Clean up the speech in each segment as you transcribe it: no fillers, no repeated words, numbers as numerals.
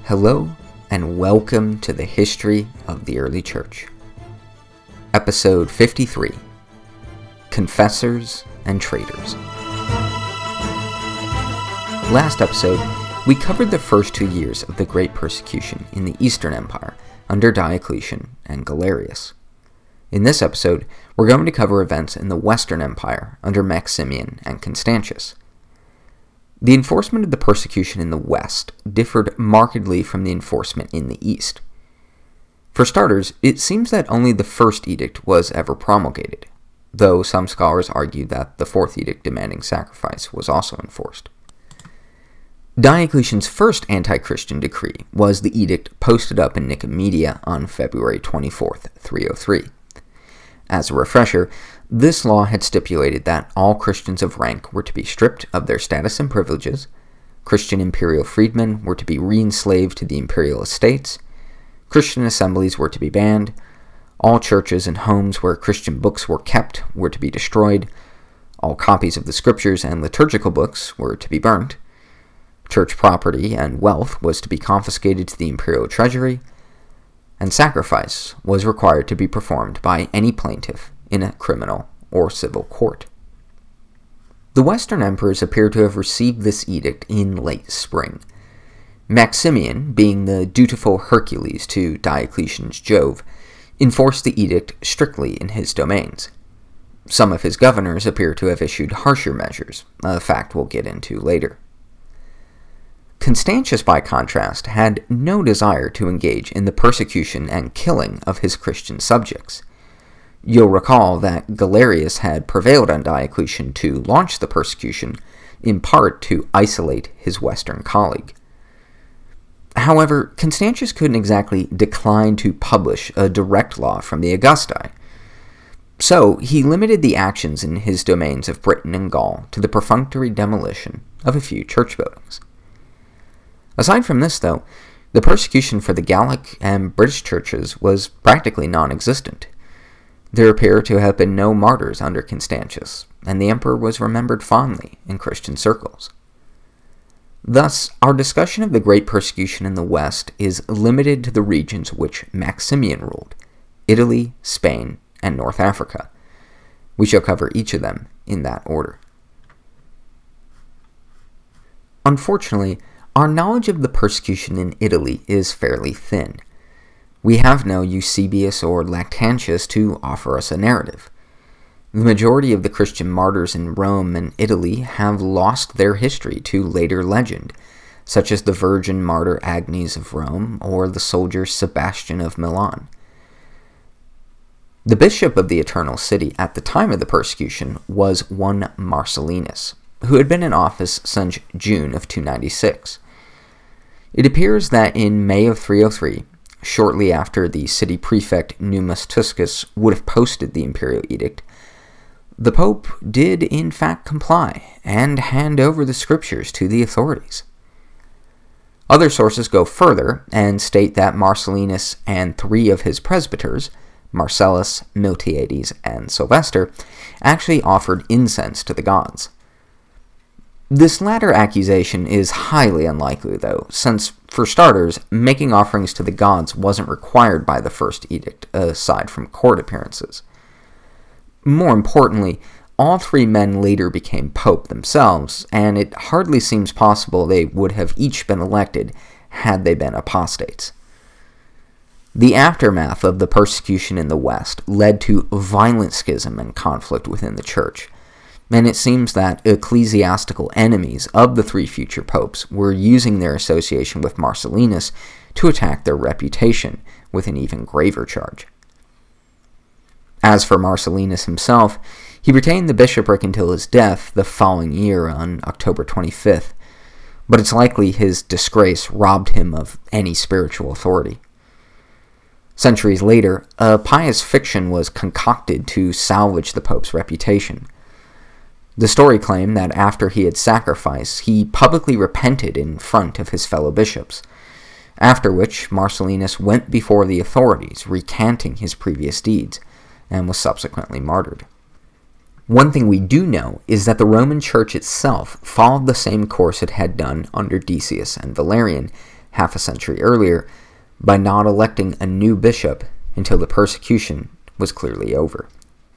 Hello and welcome to the History of the Early Church. Episode 53, Confessors and Traitors. Last episode, we covered the first 2 years of the Great Persecution in the Eastern Empire under Diocletian and Galerius. In this episode, we're going to cover events in the Western Empire under Maximian and Constantius. The enforcement of the persecution in the West differed markedly from the enforcement in the East. For starters, it seems that only the first edict was ever promulgated, though some scholars argue that the fourth edict demanding sacrifice was also enforced. Diocletian's first anti-Christian decree was the edict posted up in Nicomedia on February 24, 303. As a refresher, this law had stipulated that all Christians of rank were to be stripped of their status and privileges, Christian imperial freedmen were to be re-enslaved to the imperial estates, Christian assemblies were to be banned, all churches and homes where Christian books were kept were to be destroyed, all copies of the scriptures and liturgical books were to be burnt, church property and wealth was to be confiscated to the imperial treasury, and sacrifice was required to be performed by any plaintiff in a criminal or civil court. The Western emperors appear to have received this edict in late spring. Maximian, being the dutiful Hercules to Diocletian's Jove, enforced the edict strictly in his domains. Some of his governors appear to have issued harsher measures, a fact we'll get into later. Constantius, by contrast, had no desire to engage in the persecution and killing of his Christian subjects. You'll recall that Galerius had prevailed on Diocletian to launch the persecution, in part to isolate his Western colleague. However, Constantius couldn't exactly decline to publish a direct law from the Augusti, so he limited the actions in his domains of Britain and Gaul to the perfunctory demolition of a few church buildings. Aside from this, though, the persecution for the Gallic and British churches was practically non-existent. There appear to have been no martyrs under Constantius, and the emperor was remembered fondly in Christian circles. Thus, our discussion of the Great Persecution in the West is limited to the regions which Maximian ruled: Italy, Spain, and North Africa. We shall cover each of them in that order. Unfortunately, our knowledge of the persecution in Italy is fairly thin. We have no Eusebius or Lactantius to offer us a narrative. The majority of the Christian martyrs in Rome and Italy have lost their history to later legend, such as the virgin martyr Agnes of Rome or the soldier Sebastian of Milan. The bishop of the Eternal City at the time of the persecution was one Marcellinus, who had been in office since June of 296. It appears that in May of 303, shortly after the city prefect Numa Tuscus would have posted the imperial edict, the Pope did in fact comply and hand over the scriptures to the authorities. Other sources go further and state that Marcellinus and 3 of his presbyters, Marcellus, Miltiades, and Sylvester, actually offered incense to the gods. This latter accusation is highly unlikely, though, since, for starters, making offerings to the gods wasn't required by the first edict, aside from court appearances. More importantly, all 3 men later became pope themselves, and it hardly seems possible they would have each been elected had they been apostates. The aftermath of the persecution in the West led to violent schism and conflict within the church, and it seems that ecclesiastical enemies of the 3 future popes were using their association with Marcellinus to attack their reputation with an even graver charge. As for Marcellinus himself, he retained the bishopric until his death the following year on October 25th, but it's likely his disgrace robbed him of any spiritual authority. Centuries later, a pious fiction was concocted to salvage the pope's reputation. The story claimed that after he had sacrificed, he publicly repented in front of his fellow bishops, after which Marcellinus went before the authorities, recanting his previous deeds, and was subsequently martyred. One thing we do know is that the Roman Church itself followed the same course it had done under Decius and Valerian, half a century earlier, by not electing a new bishop until the persecution was clearly over.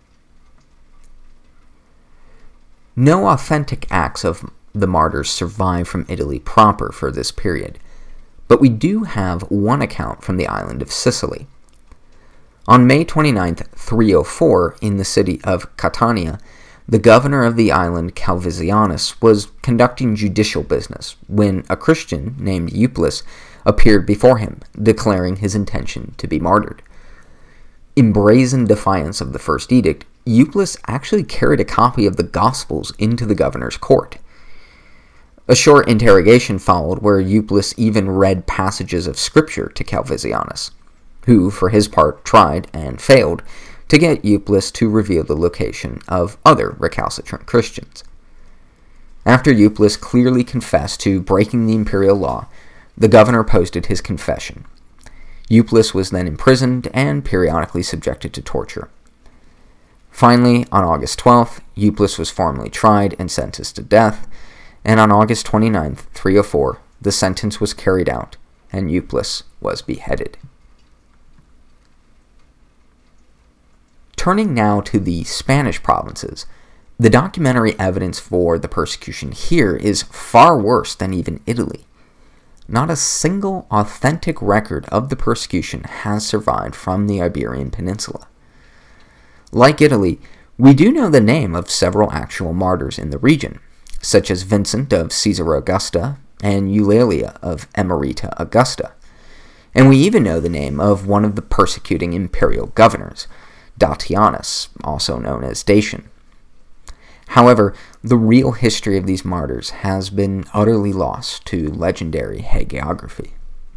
No authentic acts of the martyrs survive from Italy proper for this period, but we do have one account from the island of Sicily. On May 29, 304, in the city of Catania, the governor of the island, Calvisianus, was conducting judicial business when a Christian named Euplus appeared before him, declaring his intention to be martyred. In brazen defiance of the first edict, Euplus actually carried a copy of the Gospels into the governor's court. A short interrogation followed where Euplus even read passages of scripture to Calvisianus, who, for his part, tried and failed to get Euplus to reveal the location of other recalcitrant Christians. After Euplus clearly confessed to breaking the imperial law, the governor posted his confession. Euplus was then imprisoned and periodically subjected to torture. Finally, on August 12th, Euplus was formally tried and sentenced to death, and on August 29th, 304, the sentence was carried out, and Euplus was beheaded. Turning now to the Spanish provinces, the documentary evidence for the persecution here is far worse than even Italy. Not a single authentic record of the persecution has survived from the Iberian Peninsula. Like Italy, we do know the name of several actual martyrs in the region, such as Vincent of Caesarea Augusta and Eulalia of Emerita Augusta, and we even know the name of one of the persecuting imperial governors, Datianus, also known as Dacian. However, the real history of these martyrs has been utterly lost to legendary hagiography.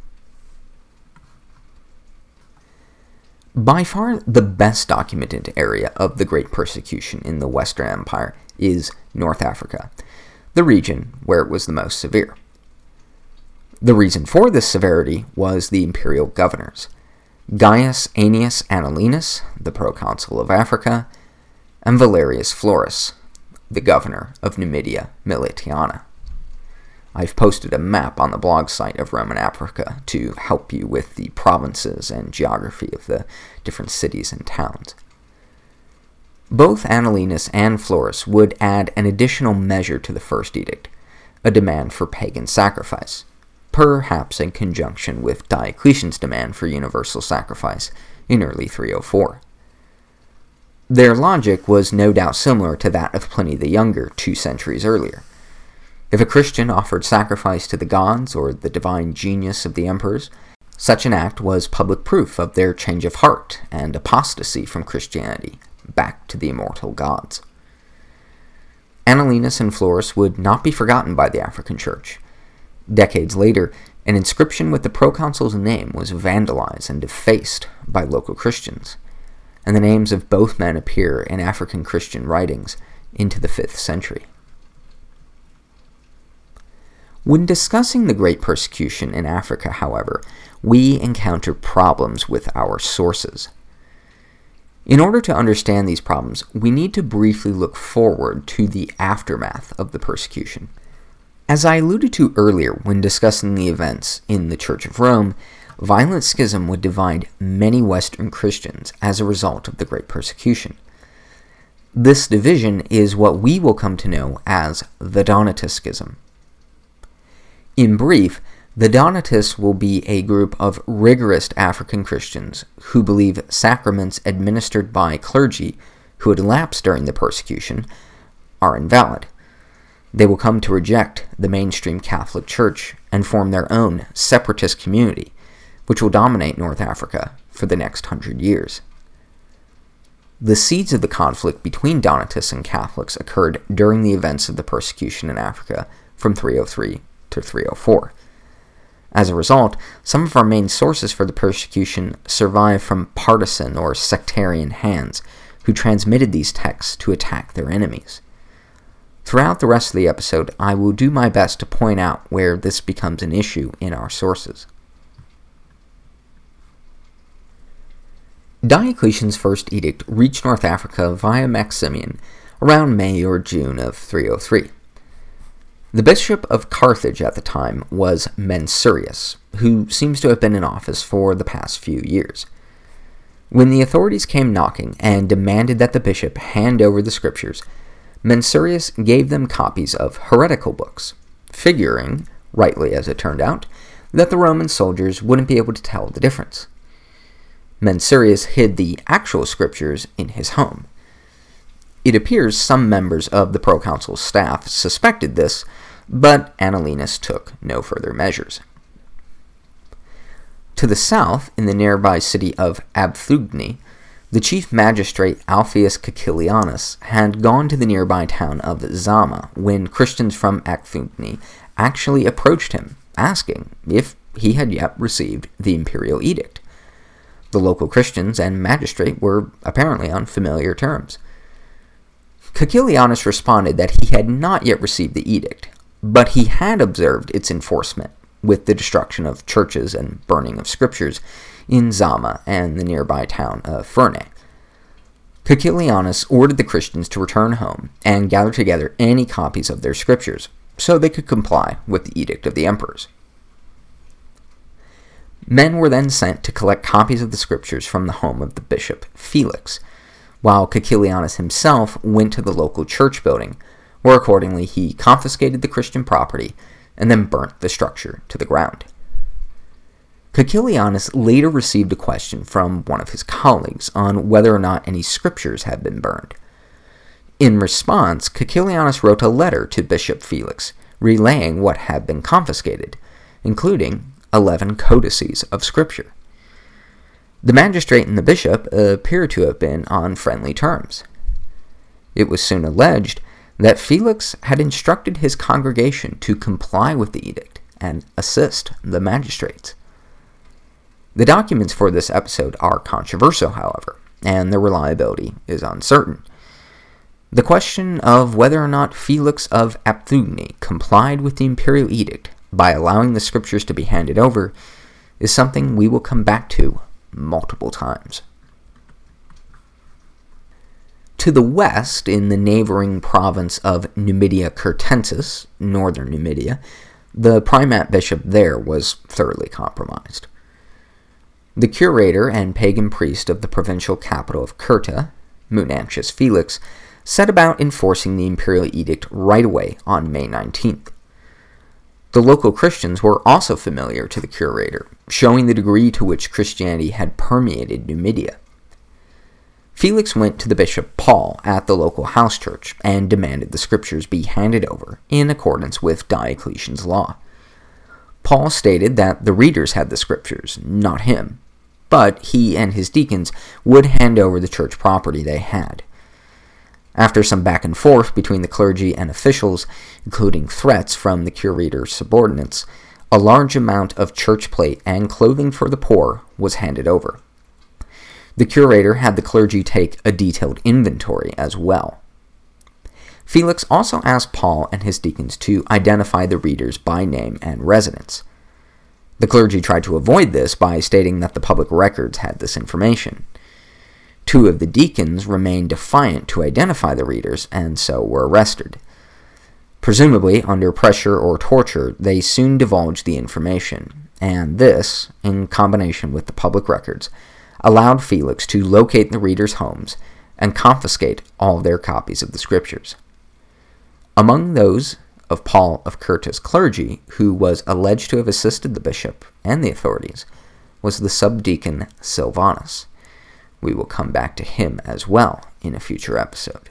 By far the best documented area of the Great Persecution in the Western Empire is North Africa, the region where it was the most severe. The reason for this severity was the imperial governors, Gaius Annius Annolinus, the proconsul of Africa, and Valerius Florus, the governor of Numidia Militiana. I've posted a map on the blog site of Roman Africa to help you with the provinces and geography of the different cities and towns. Both Annolinus and Florus would add an additional measure to the first edict, a demand for pagan sacrifice, perhaps in conjunction with Diocletian's demand for universal sacrifice in early 304. Their logic was no doubt similar to that of Pliny the Younger 2 centuries earlier. If a Christian offered sacrifice to the gods or the divine genius of the emperors, such an act was public proof of their change of heart and apostasy from Christianity back to the immortal gods. Annolinus and Florus would not be forgotten by the African Church. Decades later, an inscription with the proconsul's name was vandalized and defaced by local Christians, and the names of both men appear in African Christian writings into the 5th century. When discussing the Great Persecution in Africa, however, we encounter problems with our sources. In order to understand these problems, we need to briefly look forward to the aftermath of the persecution. As I alluded to earlier when discussing the events in the Church of Rome, violent schism would divide many Western Christians as a result of the Great Persecution. This division is what we will come to know as the Donatist Schism. In brief, the Donatists will be a group of rigorous African Christians who believe sacraments administered by clergy who had lapsed during the persecution are invalid. They will come to reject the mainstream Catholic Church and form their own separatist community, which will dominate North Africa for the next 100 years. The seeds of the conflict between Donatists and Catholics occurred during the events of the persecution in Africa from 303 to 304. As a result, some of our main sources for the persecution survive from partisan or sectarian hands who transmitted these texts to attack their enemies. Throughout the rest of the episode, I will do my best to point out where this becomes an issue in our sources. Diocletian's first edict reached North Africa via Maximian around May or June of 303. The bishop of Carthage at the time was Mensurius, who seems to have been in office for the past few years. When the authorities came knocking and demanded that the bishop hand over the scriptures, Mensurius gave them copies of heretical books, figuring, rightly as it turned out, that the Roman soldiers wouldn't be able to tell the difference. Mensurius hid the actual scriptures in his home. It appears some members of the proconsul's staff suspected this, but Annalenus took no further measures. To the south, in the nearby city of Abthugni, the chief magistrate Alpheus Caecilianus had gone to the nearby town of Zama when Christians from Abthugni actually approached him, asking if he had yet received the imperial edict. The local Christians and magistrate were apparently on familiar terms. Caecilianus responded that he had not yet received the edict, but he had observed its enforcement with the destruction of churches and burning of scriptures in Zama and the nearby town of Furney. Caecilianus ordered the Christians to return home and gather together any copies of their scriptures, so they could comply with the edict of the emperors. Men were then sent to collect copies of the scriptures from the home of the bishop Felix, while Caecilianus himself went to the local church building, where accordingly he confiscated the Christian property and then burnt the structure to the ground. Caecilianus later received a question from one of his colleagues on whether or not any scriptures had been burned. In response, Caecilianus wrote a letter to Bishop Felix, relaying what had been confiscated, including 11 codices of scripture. The magistrate and the bishop appear to have been on friendly terms. It was soon alleged that Felix had instructed his congregation to comply with the edict and assist the magistrates. The documents for this episode are controversial, however, and their reliability is uncertain. The question of whether or not Felix of Abthugni complied with the imperial edict by allowing the scriptures to be handed over is something we will come back to multiple times. To the west, in the neighboring province of Numidia Curtensis, northern Numidia, the primate bishop there was thoroughly compromised. The curator and pagan priest of the provincial capital of Curta, Munantius Felix, set about enforcing the imperial edict right away on May 19th. The local Christians were also familiar to the curator, showing the degree to which Christianity had permeated Numidia. Felix went to the bishop Paul at the local house church and demanded the scriptures be handed over in accordance with Diocletian's law. Paul stated that the readers had the scriptures, not him, but he and his deacons would hand over the church property they had. After some back and forth between the clergy and officials, including threats from the curator's subordinates, a large amount of church plate and clothing for the poor was handed over. The curator had the clergy take a detailed inventory as well. Felix also asked Paul and his deacons to identify the readers by name and residence. The clergy tried to avoid this by stating that the public records had this information. 2 of the deacons remained defiant to identify the readers and so were arrested. Presumably under pressure or torture, they soon divulged the information, and this, in combination with the public records, allowed Felix to locate the readers' homes and confiscate all their copies of the scriptures. Among those of Paul of Curta's clergy, who was alleged to have assisted the bishop and the authorities, was the subdeacon Silvanus. We will come back to him as well in a future episode.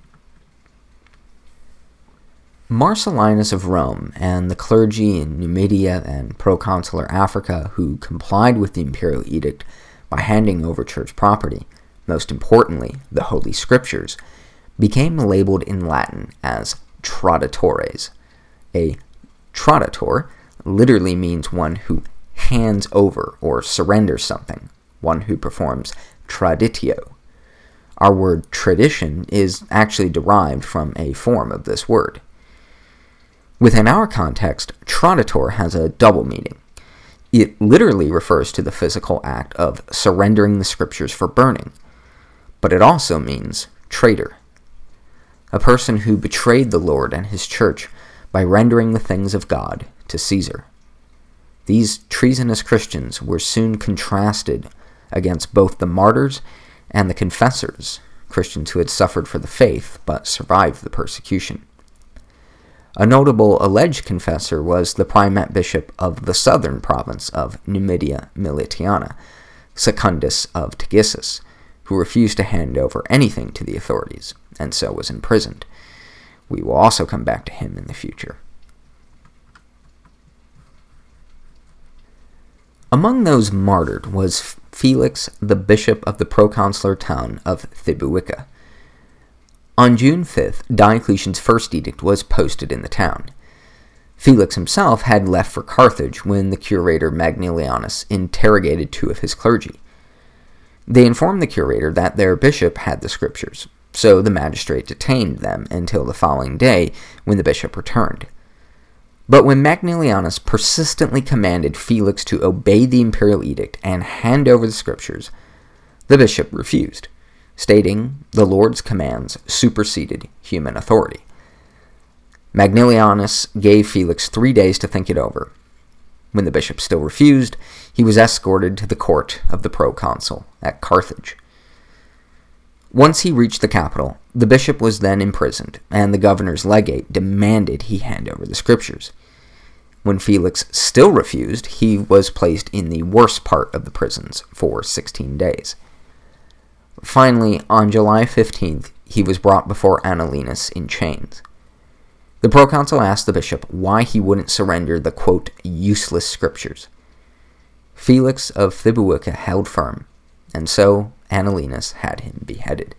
Marcellinus of Rome and the clergy in Numidia and proconsular Africa who complied with the imperial edict by handing over church property, most importantly, the Holy Scriptures, became labeled in Latin as traditores. A traditor literally means one who hands over or surrenders something, one who performs traditio. Our word tradition is actually derived from a form of this word. Within our context, traditor has a double meaning. It literally refers to the physical act of surrendering the scriptures for burning, but it also means traitor. A person who betrayed the Lord and his church by rendering the things of God to Caesar. These treasonous Christians were soon contrasted against both the martyrs and the confessors, Christians who had suffered for the faith but survived the persecution. A notable alleged confessor was the primate bishop of the southern province of Numidia Militiana, Secundus of Tagissus, who refused to hand over anything to the authorities, and so was imprisoned. We will also come back to him in the future. Among those martyred was Felix, the bishop of the proconsular town of Thibuica. On June 5th, Diocletian's first edict was posted in the town. Felix himself had left for Carthage when the curator Magnilianus interrogated 2 of his clergy. They informed the curator that their bishop had the scriptures, so the magistrate detained them until the following day when the bishop returned. But when Magnilianus persistently commanded Felix to obey the imperial edict and hand over the scriptures, the bishop refused, stating the Lord's commands superseded human authority. Magnilianus gave Felix 3 days to think it over. When the bishop still refused, he was escorted to the court of the proconsul at Carthage. Once he reached the capital, the bishop was then imprisoned, and the governor's legate demanded he hand over the scriptures. When Felix still refused, he was placed in the worst part of the prisons for 16 days. Finally, on July 15th, he was brought before Annalinus in chains. The proconsul asked the bishop why he wouldn't surrender the, quote, useless scriptures. Felix of Thibuica held firm, and so Annalinus had him beheaded.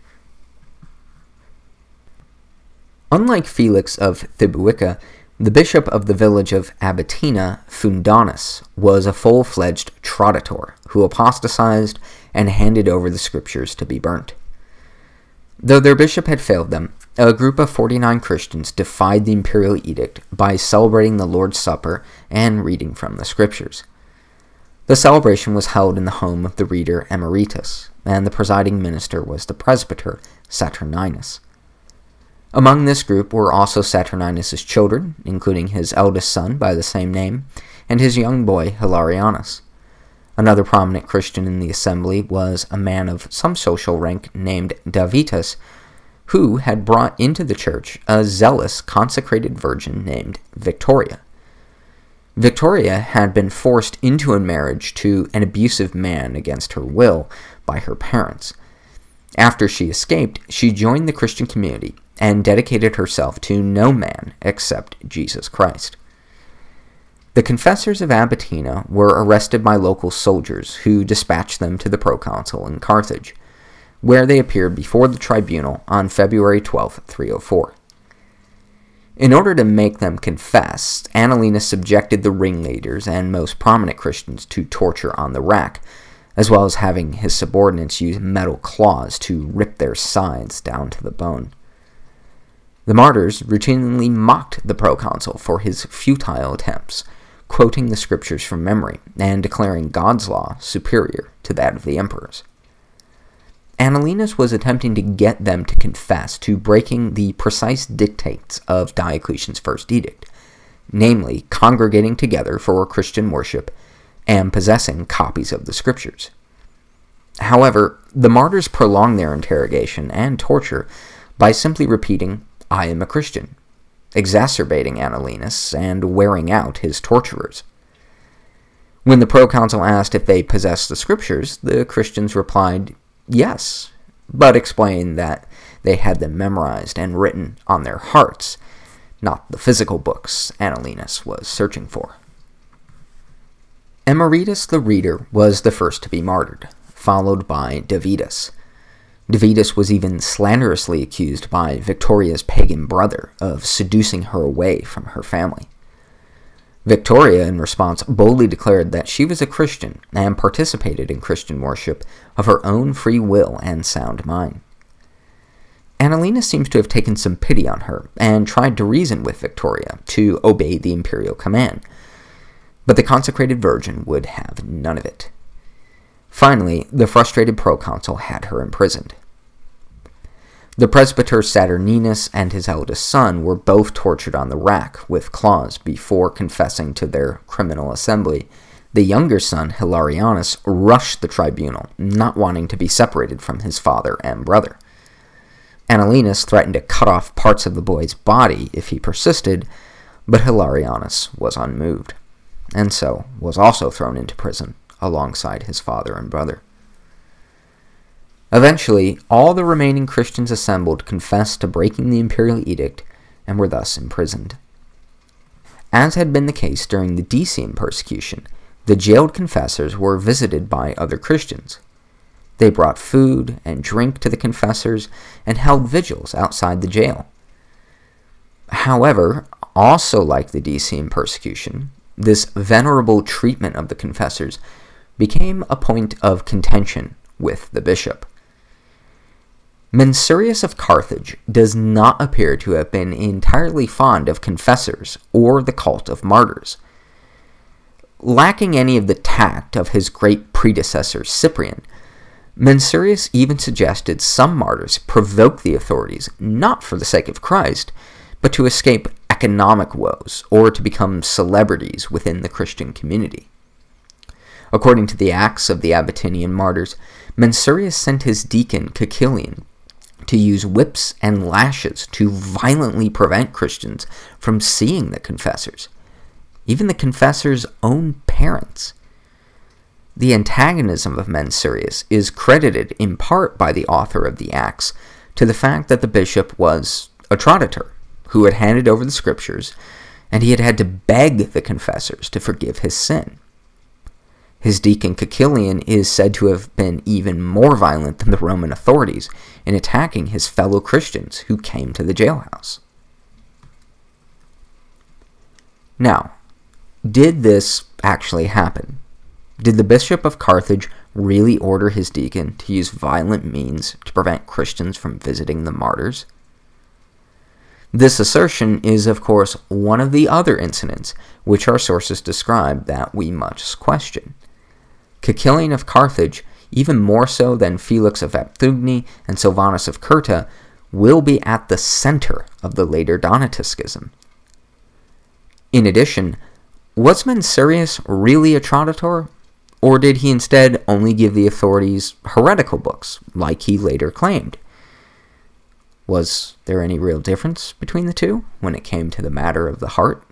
Unlike Felix of Thibuica, the bishop of the village of Abatina, Fundanus, was a full-fledged traditor who apostatized and handed over the scriptures to be burnt. Though their bishop had failed them, a group of 49 Christians defied the imperial edict by celebrating the Lord's Supper and reading from the scriptures. The celebration was held in the home of the reader Emeritus, and the presiding minister was the presbyter Saturninus. Among this group were also Saturninus' children, including his eldest son by the same name, and his young boy Hilarianus. Another prominent Christian in the assembly was a man of some social rank named Davitas, who had brought into the church a zealous consecrated virgin named Victoria. Victoria had been forced into a marriage to an abusive man against her will by her parents. After she escaped, she joined the Christian community and dedicated herself to no man except Jesus Christ. The confessors of Abatina were arrested by local soldiers who dispatched them to the proconsul in Carthage, where they appeared before the tribunal on February 12, 304. In order to make them confess, Annalinus subjected the ringleaders and most prominent Christians to torture on the rack, as well as having his subordinates use metal claws to rip their sides down to the bone. The martyrs routinely mocked the proconsul for his futile attempts, quoting the scriptures from memory and declaring God's law superior to that of the emperor's. Annalinus was attempting to get them to confess to breaking the precise dictates of Diocletian's first edict, namely congregating together for Christian worship and possessing copies of the scriptures. However, the martyrs prolonged their interrogation and torture by simply repeating, "I am a Christian," exacerbating Annalinus and wearing out his torturers. When the proconsul asked if they possessed the scriptures, the Christians replied, yes, but explained that they had them memorized and written on their hearts, not the physical books Annalinus was searching for. Emeritus the reader was the first to be martyred, followed by Davidas. Davidas was even slanderously accused by Victoria's pagan brother of seducing her away from her family. Victoria, in response, boldly declared that she was a Christian and participated in Christian worship of her own free will and sound mind. Annalinus seems to have taken some pity on her and tried to reason with Victoria to obey the imperial command, but the consecrated virgin would have none of it. Finally, the frustrated proconsul had her imprisoned. The presbyter Saturninus and his eldest son were both tortured on the rack with claws before confessing to their criminal assembly. The younger son, Hilarianus, rushed the tribunal, not wanting to be separated from his father and brother. Annalenus threatened to cut off parts of the boy's body if he persisted, but Hilarianus was unmoved, and so was also thrown into prison alongside his father and brother. Eventually, all the remaining Christians assembled confessed to breaking the imperial edict and were thus imprisoned. As had been the case during the Decian persecution, the jailed confessors were visited by other Christians. They brought food and drink to the confessors and held vigils outside the jail. However, also like the Decian persecution, this venerable treatment of the confessors became a point of contention with the bishop. Mansurius of Carthage does not appear to have been entirely fond of confessors or the cult of martyrs. Lacking any of the tact of his great predecessor Cyprian, Mansurius even suggested some martyrs provoke the authorities not for the sake of Christ, but to escape economic woes or to become celebrities within the Christian community. According to the Acts of the Abbotinian martyrs, Mansurius sent his deacon Caecilian to use whips and lashes to violently prevent Christians from seeing the confessors, even the confessors' own parents. The antagonism of Mansurius is credited in part by the author of the Acts to the fact that the bishop was a traditor who had handed over the scriptures, and he had had to beg the confessors to forgive his sin. His deacon Caecilian is said to have been even more violent than the Roman authorities in attacking his fellow Christians who came to the jailhouse. Now, did this actually happen? Did the Bishop of Carthage really order his deacon to use violent means to prevent Christians from visiting the martyrs? This assertion is, of course, one of the other incidents which our sources describe that we must question. Caecilian of Carthage, even more so than Felix of Apthugni and Sylvanus of Cirta, will be at the center of the later Donatist schism. In addition, was Mansurius really a traditor, or did he instead only give the authorities heretical books, like he later claimed? Was there any real difference between the two when it came to the matter of the heart?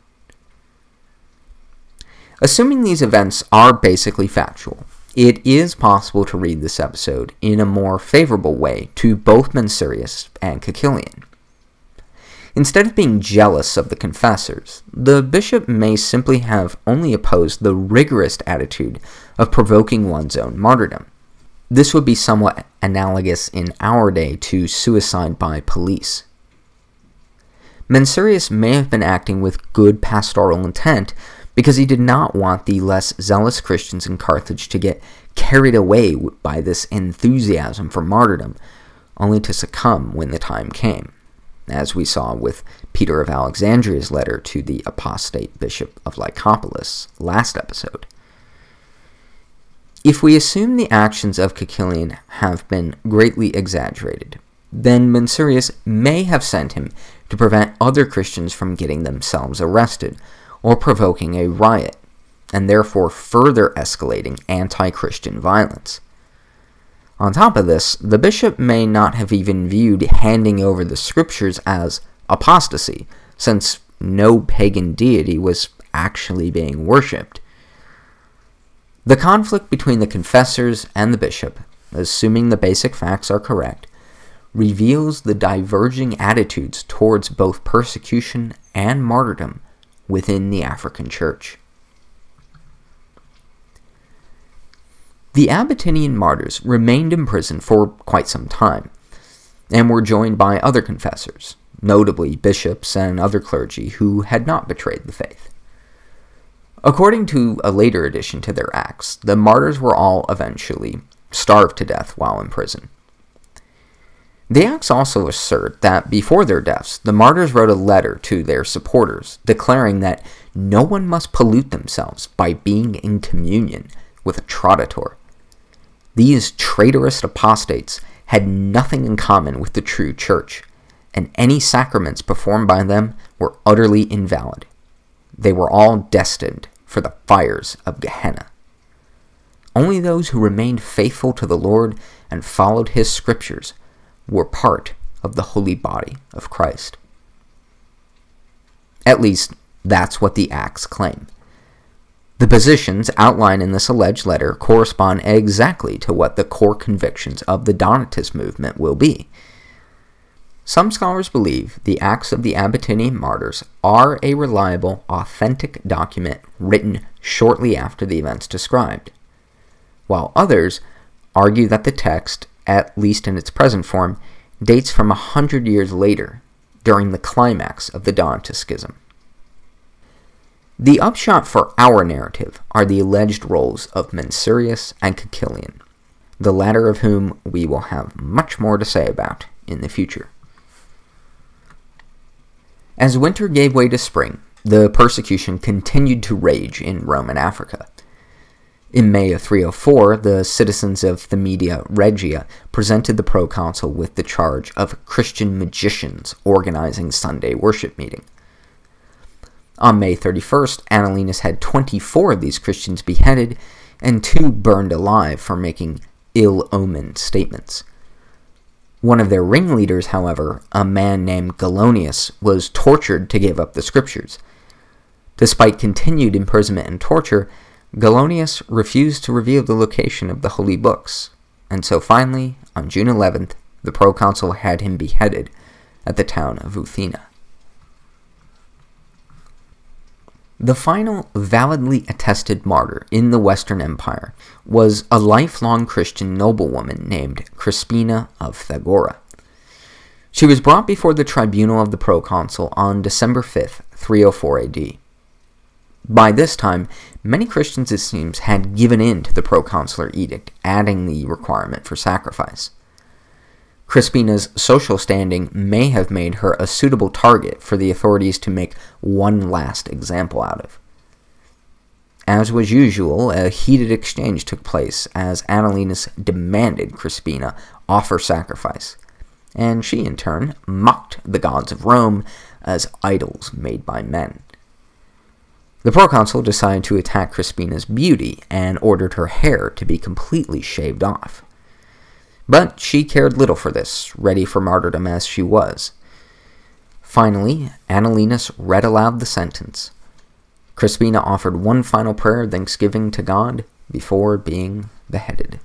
Assuming these events are basically factual, it is possible to read this episode in a more favorable way to both Mansurius and Caecilian. Instead of being jealous of the confessors, the bishop may simply have only opposed the rigorous attitude of provoking one's own martyrdom. This would be somewhat analogous in our day to suicide by police. Mansurius may have been acting with good pastoral intent because he did not want the less zealous Christians in Carthage to get carried away by this enthusiasm for martyrdom, only to succumb when the time came, as we saw with Peter of Alexandria's letter to the apostate bishop of Lycopolis last episode. If we assume the actions of Caecilian have been greatly exaggerated, then Mansurius may have sent him to prevent other Christians from getting themselves arrested or provoking a riot, and therefore further escalating anti-Christian violence. On top of this, the bishop may not have even viewed handing over the scriptures as apostasy, since no pagan deity was actually being worshipped. The conflict between the confessors and the bishop, assuming the basic facts are correct, reveals the diverging attitudes towards both persecution and martyrdom within the African Church. The Abbotinian martyrs remained in prison for quite some time, and were joined by other confessors, notably bishops and other clergy who had not betrayed the faith. According to a later addition to their acts, the martyrs were all eventually starved to death while in prison. The Acts also assert that before their deaths, the martyrs wrote a letter to their supporters declaring that no one must pollute themselves by being in communion with a traditor. These traitorous apostates had nothing in common with the true church, and any sacraments performed by them were utterly invalid. They were all destined for the fires of Gehenna. Only those who remained faithful to the Lord and followed his scriptures were part of the holy body of Christ. At least, that's what the Acts claim. The positions outlined in this alleged letter correspond exactly to what the core convictions of the Donatist movement will be. Some scholars believe the Acts of the Abytinian martyrs are a reliable, authentic document written shortly after the events described, while others argue that the text, at least in its present form, dates from 100 years later, during the climax of the Donatist schism. The upshot for our narrative are the alleged roles of Mansurius and Caecilian, the latter of whom we will have much more to say about in the future. As winter gave way to spring, the persecution continued to rage in Roman Africa. In May of 304, the citizens of the Media Regia presented the proconsul with the charge of Christian magicians organizing Sunday worship meeting. On May 31st, Annalenus had 24 of these Christians beheaded and 2 burned alive for making ill-omened statements. One of their ringleaders, however, a man named Galonius, was tortured to give up the scriptures. Despite continued imprisonment and torture, Galonius refused to reveal the location of the holy books, and so finally, on June 11th, the proconsul had him beheaded at the town of Uthina. The final validly attested martyr in the Western Empire was a lifelong Christian noblewoman named Crispina of Thagora. She was brought before the tribunal of the proconsul on December 5th, 304 AD. By this time, many Christians, it seems, had given in to the proconsular edict, adding the requirement for sacrifice. Crispina's social standing may have made her a suitable target for the authorities to make one last example out of. As was usual, a heated exchange took place as Annalenus demanded Crispina offer sacrifice, and she in turn mocked the gods of Rome as idols made by men. The proconsul decided to attack Crispina's beauty and ordered her hair to be completely shaved off. But she cared little for this, ready for martyrdom as she was. Finally, Annalenus read aloud the sentence. Crispina offered one final prayer of thanksgiving to God before being beheaded.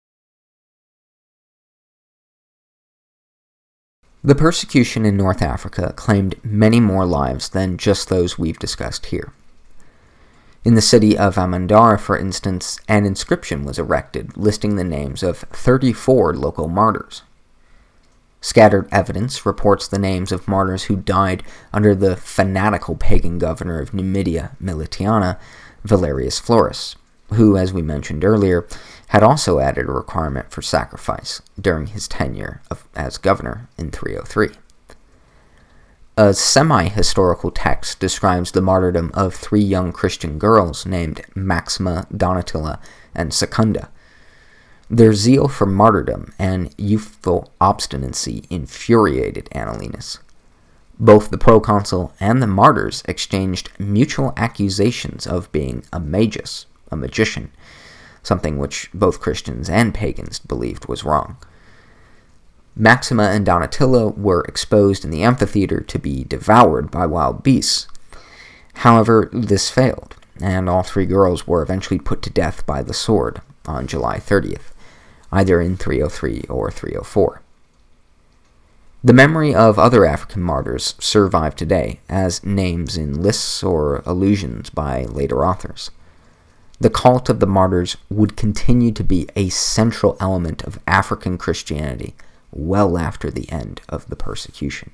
The persecution in North Africa claimed many more lives than just those we've discussed here. In the city of Amandara, for instance, an inscription was erected listing the names of 34 local martyrs. Scattered evidence reports the names of martyrs who died under the fanatical pagan governor of Numidia, Militiana, Valerius Florus, who, as we mentioned earlier, had also added a requirement for sacrifice during his tenure as governor in 303. A semi-historical text describes the martyrdom of 3 young Christian girls named Maxima, Donatilla, and Secunda. Their zeal for martyrdom and youthful obstinacy infuriated Annalenus. Both the proconsul and the martyrs exchanged mutual accusations of being a magus, a magician, something which both Christians and pagans believed was wrong. Maxima and Donatilla were exposed in the amphitheater to be devoured by wild beasts. However, this failed, and all 3 girls were eventually put to death by the sword on July 30th, either in 303 or 304. The memory of other African martyrs survive today as names in lists or allusions by later authors. The cult of the martyrs would continue to be a central element of African Christianity well after the end of the persecution.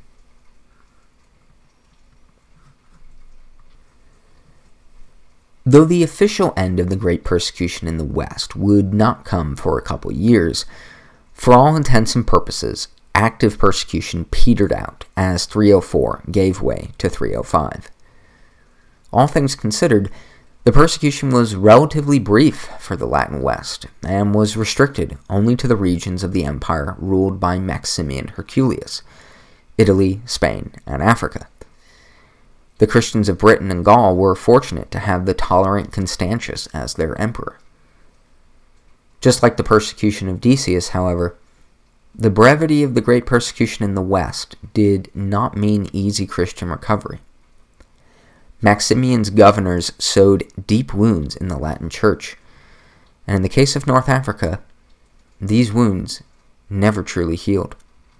Though the official end of the Great Persecution in the West would not come for a couple years, for all intents and purposes, active persecution petered out as 304 gave way to 305. All things considered, The persecution was relatively brief for the Latin West, and was restricted only to the regions of the empire ruled by Maximian Herculius, Italy, Spain, and Africa. The Christians of Britain and Gaul were fortunate to have the tolerant Constantius as their emperor. Just like the persecution of Decius, however, the brevity of the Great Persecution in the West did not mean easy Christian recovery. Maximian's governors sowed deep wounds in the Latin Church, and in the case of North Africa, these wounds never truly healed.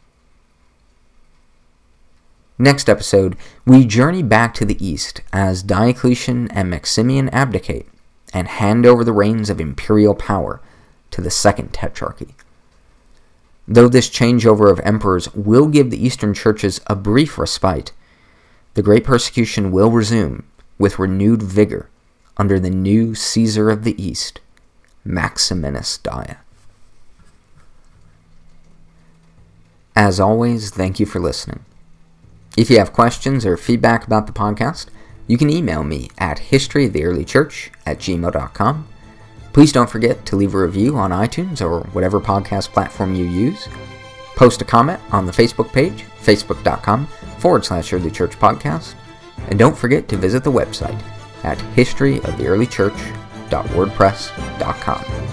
Next episode, we journey back to the east as Diocletian and Maximian abdicate and hand over the reins of imperial power to the Second Tetrarchy. Though this changeover of emperors will give the Eastern churches a brief respite, the Great Persecution will resume with renewed vigor under the new Caesar of the East, Maximinus Daia. As always, thank you for listening. If you have questions or feedback about the podcast, you can email me at historyoftheearlychurch@gmail.com. Please don't forget to leave a review on iTunes or whatever podcast platform you use. Post a comment on the Facebook page, facebook.com/Early Church Podcast. And don't forget to visit the website at historyoftheearlychurch.wordpress.com.